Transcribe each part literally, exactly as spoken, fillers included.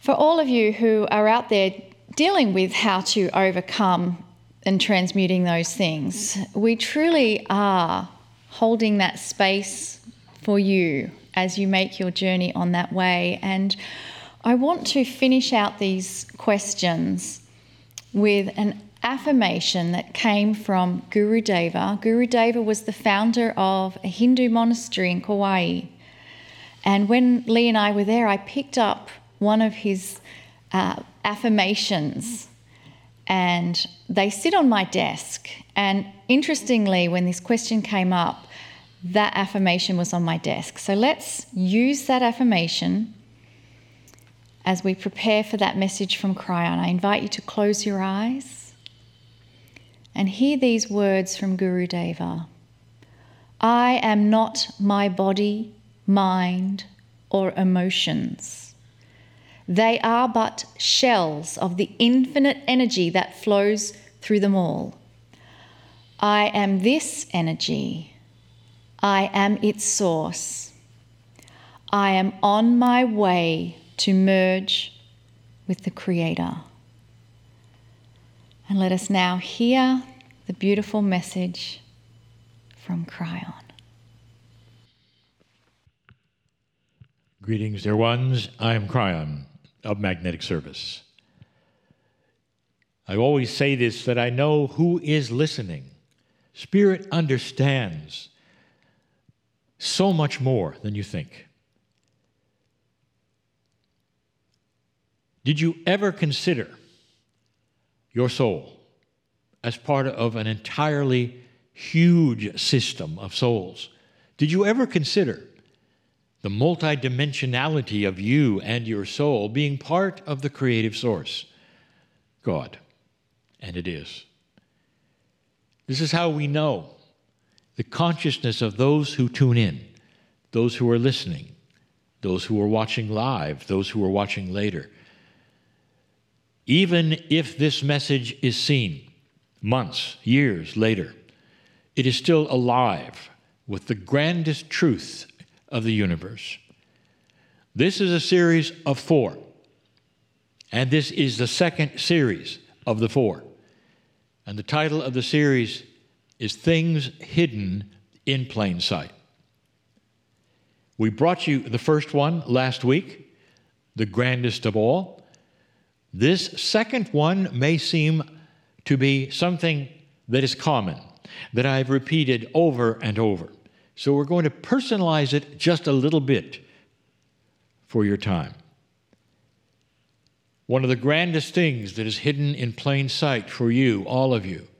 For all of you who are out there dealing with how to overcome and transmuting those things, we truly are holding that space for you as you make your journey on that way. And I want to finish out these questions with an affirmation that came from Guru Deva. Guru Deva was the founder of a Hindu monastery in Kauai. And when Lee and I were there, I picked up one of his uh, affirmations, and they sit on my desk. And interestingly, when this question came up, that affirmation was on my desk. So let's use that affirmation as we prepare for that message from Kryon. I invite you to close your eyes and hear these words from Guru Deva. I am not my body, mind, or emotions. They are but shells of the infinite energy that flows through them all. I am this energy. I am its source. I am on my way to merge with the Creator. And let us now hear the beautiful message from Kryon. Greetings, dear ones. I am Kryon of Magnetic Service. I always say this, that I know who is listening. Spirit understands so much more than you think. Did you ever consider your soul as part of an entirely huge system of souls? Did you ever consider the multidimensionality of you and your soul being part of the creative source, God? And it is. This is how we know the consciousness of those who tune in, those who are listening, those who are watching live, those who are watching later. Even if this message is seen months, years later, it is still alive with the grandest truth of the universe. This is a series of four, and this is the second series of the four. And the title of the series is Things Hidden in Plain Sight. We brought you the first one last week, the grandest of all. This second one may seem to be something that is common, that I've repeated over and over. So we're going to personalize it just a little bit for your time. One of the grandest things that is hidden in plain sight for you, all of you,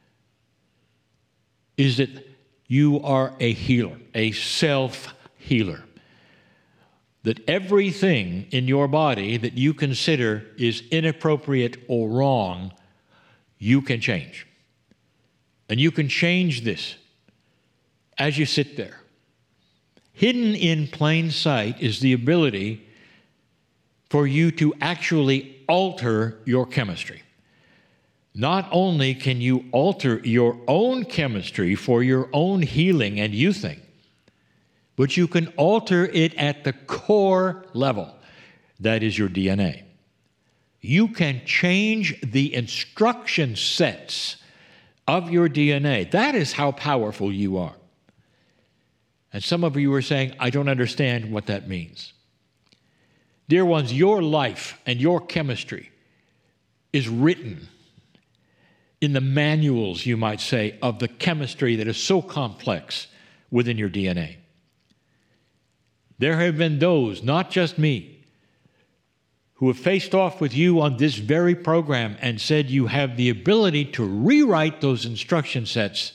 is that you are a healer, a self-healer. That everything in your body that you consider is inappropriate or wrong, you can change. And you can change this as you sit there. Hidden in plain sight is the ability for you to actually alter your chemistry. Not only can you alter your own chemistry for your own healing and youthing, but you can alter it at the core level. That is your D N A. You can change the instruction sets of your D N A. That is how powerful you are. And some of you are saying, I don't understand what that means. Dear ones, your life and your chemistry is written in the manuals, you might say, of the chemistry that is so complex within your D N A. There have been those, not just me, who have faced off with you on this very program and said you have the ability to rewrite those instruction sets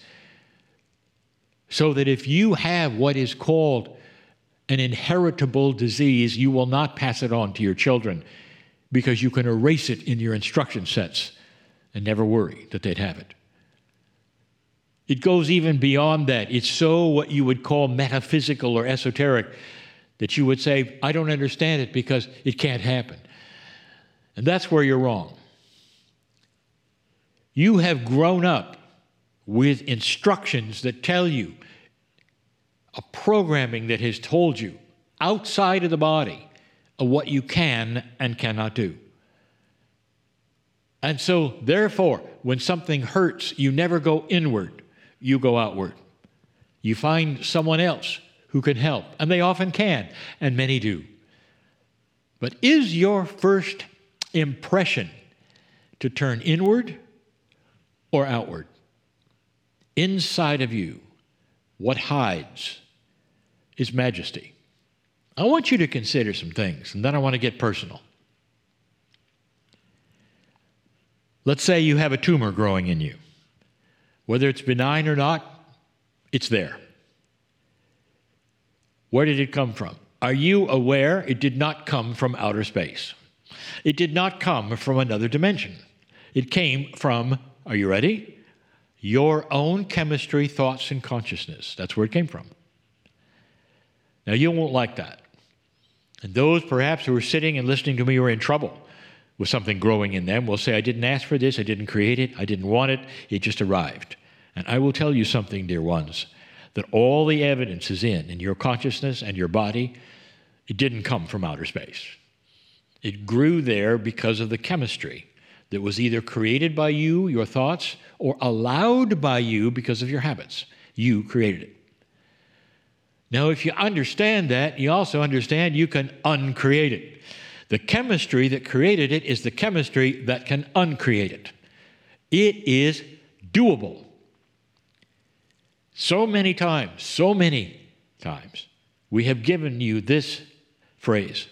so that if you have what is called an inheritable disease, you will not pass it on to your children because you can erase it in your instruction sets and never worry that they'd have it. It goes even beyond that. It's so what you would call metaphysical or esoteric that you would say, I don't understand it because it can't happen. And that's where you're wrong. You have grown up with instructions that tell you, a programming that has told you outside of the body, of what you can and cannot do. And so, therefore, when something hurts, you never go inward, you go outward. You find someone else who can help, and they often can, and many do. But is your first impression to turn inward or outward? Inside of you, what hides is majesty. I want you to consider some things, and then I want to get personal. Let's say you have a tumor growing in you. Whether it's benign or not, it's there. Where did it come from? Are you aware it did not come from outer space? It did not come from another dimension. It came from, are you ready? Your own chemistry, thoughts, and consciousness. That's where it came from. Now, you won't like that. And those perhaps who are sitting and listening to me who are in trouble with something growing in them will say, I didn't ask for this, I didn't create it, I didn't want it, it just arrived. And I will tell you something, dear ones, that all the evidence is in, in your consciousness and your body. It didn't come from outer space. It grew there because of the chemistry that was either created by you, your thoughts, or allowed by you because of your habits. You created it. Now, if you understand that, you also understand you can uncreate it. The chemistry that created it is the chemistry that can uncreate it. It is doable. So many times, so many times, we have given you this phrase.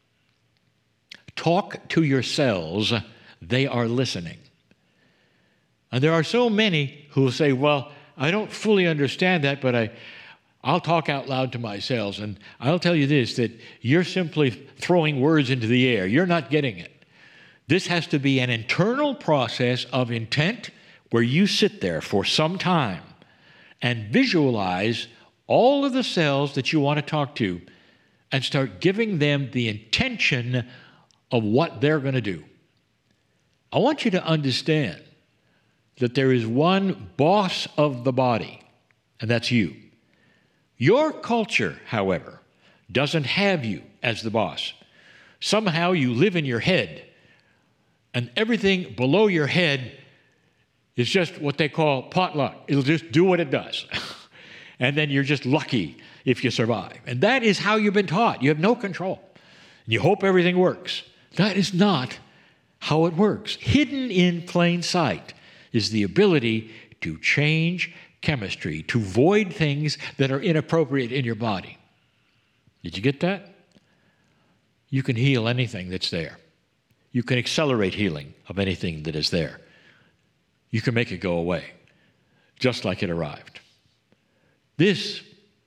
Talk to your cells, they are listening. And there are so many who will say, well, I don't fully understand that, but I, I'll talk out loud to my cells. And I'll tell you this, that you're simply throwing words into the air. You're not getting it. This has to be an internal process of intent where you sit there for some time and visualize all of the cells that you want to talk to and start giving them the intention of what they're going to do. I want you to understand that there is one boss of the body, and that's you. Your culture, however, doesn't have you as the boss. Somehow you live in your head, and everything below your head is just what they call potluck. It'll just do what it does. And then you're just lucky if you survive. And that is how you've been taught. You have no control. And you hope everything works. That is not how it works. Hidden in plain sight is the ability to change chemistry, to void things that are inappropriate in your body. Did you get that? You can heal anything that's there. You can accelerate healing of anything that is there. You can make it go away, just like it arrived. This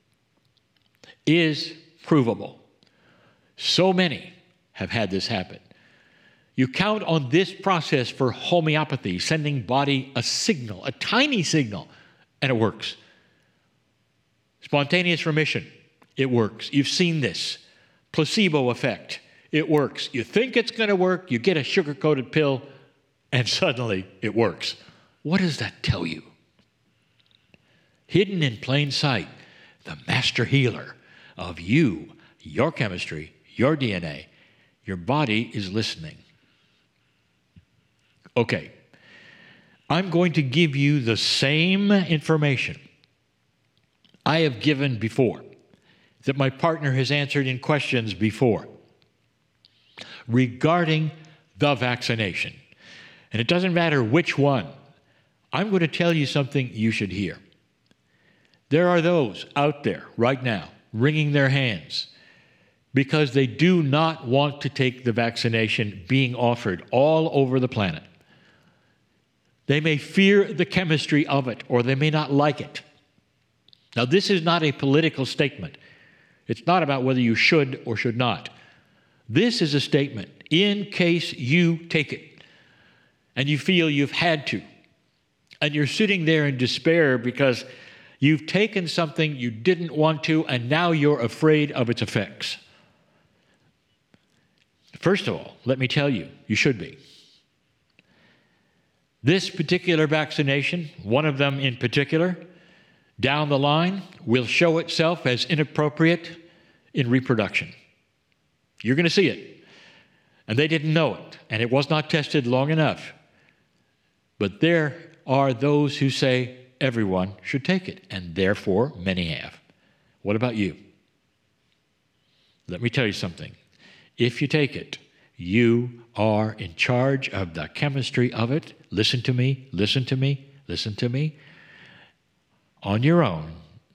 is provable. So many have had this happen. You count on this process for homeopathy, sending body a signal, a tiny signal, and it works. Spontaneous remission, it works. You've seen this. Placebo effect, it works. You think it's going to work, you get a sugar-coated pill, and suddenly it works. What does that tell you? Hidden in plain sight, the master healer of you, your chemistry, your D N A, your body is listening. Okay, I'm going to give you the same information I have given before, that my partner has answered in questions before, regarding the vaccination. And it doesn't matter which one. I'm going to tell you something you should hear. There are those out there right now wringing their hands because they do not want to take the vaccination being offered all over the planet. They may fear the chemistry of it, or they may not like it. Now, this is not a political statement. It's not about whether you should or should not. This is a statement in case you take it and you feel you've had to, and you're sitting there in despair because you've taken something you didn't want to, and now you're afraid of its effects. First of all, let me tell you, you should be. This particular vaccination, one of them in particular, down the line will show itself as inappropriate in reproduction. You're going to see it. And they didn't know it, and it was not tested long enough. But there are those who say everyone should take it, and therefore many have. What about you? Let me tell you something. If you take it, you are in charge of the chemistry of it. Listen to me, listen to me, listen to me. On your own,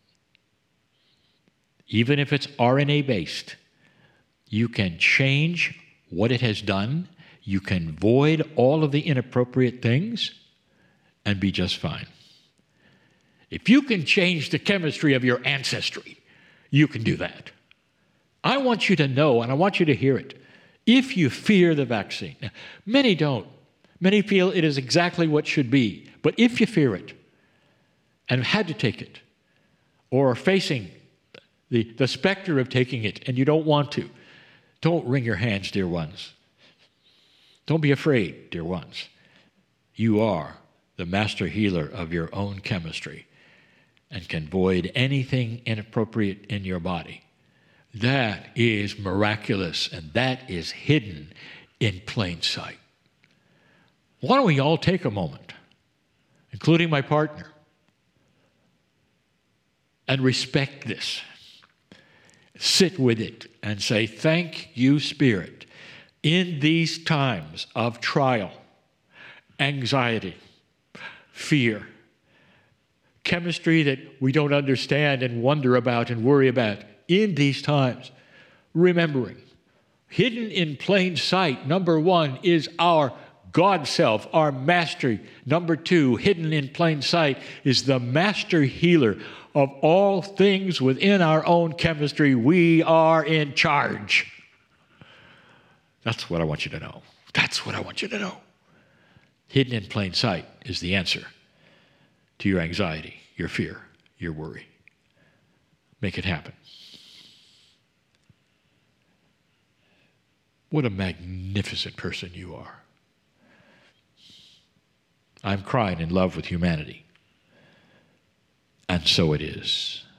even if it's R N A-based, you can change what it has done. You can void all of the inappropriate things and be just fine. If you can change the chemistry of your ancestry, you can do that. I want you to know, and I want you to hear it. If you fear the vaccine, now, many don't. Many feel it is exactly what should be. But if you fear it and have had to take it, or are facing the, the specter of taking it and you don't want to, don't wring your hands, dear ones. Don't be afraid, dear ones. You are the master healer of your own chemistry and can void anything inappropriate in your body. That is miraculous, and that is hidden in plain sight. Why don't we all take a moment, including my partner, and respect this. Sit with it and say, thank you, Spirit, in these times of trial, anxiety, fear, chemistry that we don't understand and wonder about and worry about. In these times, remembering, hidden in plain sight, number one, is our God self, our mastery. Number two, hidden in plain sight, is the master healer of all things within our own chemistry. We are in charge. That's what I want you to know. That's what I want you to know. Hidden in plain sight is the answer to your anxiety, your fear, your worry. Make it happen. What a magnificent person you are. I'm crying in love with humanity. And so it is.